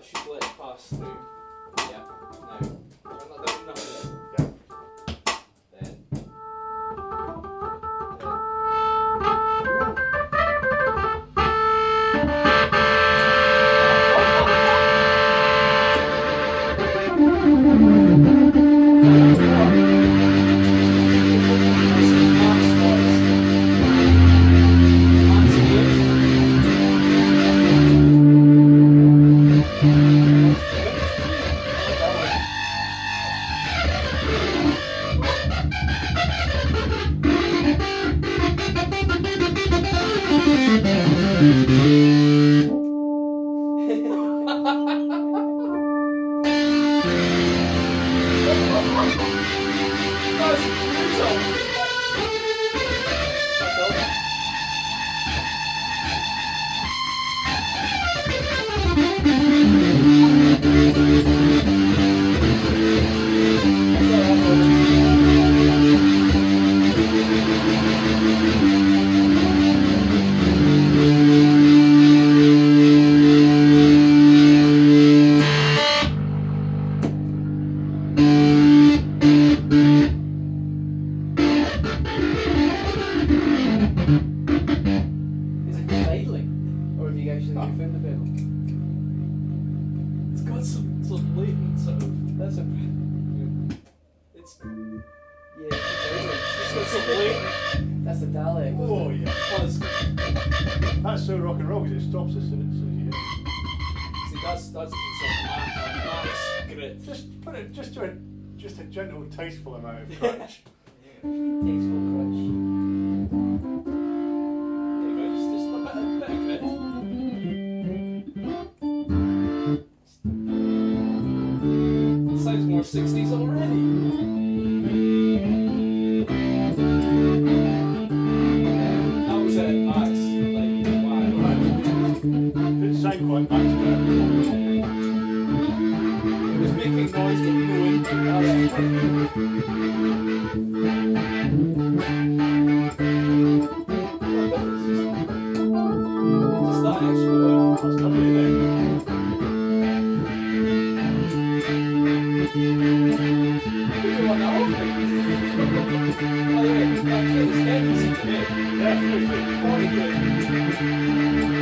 let's just let it pass through. Yeah. Now, I'm not doing nothing. Yeah. Then. Is it just idling? Or have you actually found the pedal? It's got some latent sort of. That's a. It's. Yeah, it's just got some latent. That's the Dalek. Oh yeah. Fuzz. That's so rock and roll because it stops as soon as you hit it. See, that's some max grit. Just do a gentle, tasteful amount of crunch. Tasteful crunch. There you go, just a bit of grit. Sounds more 60s already. That was it. Nice. Like, wow. Didn't sound quite nice, It was making noise with no input. That's just that extra. That's lovely, isn't it? We can run that off. By the way, that kid is dead. Listen to me. Definitely. 40 good.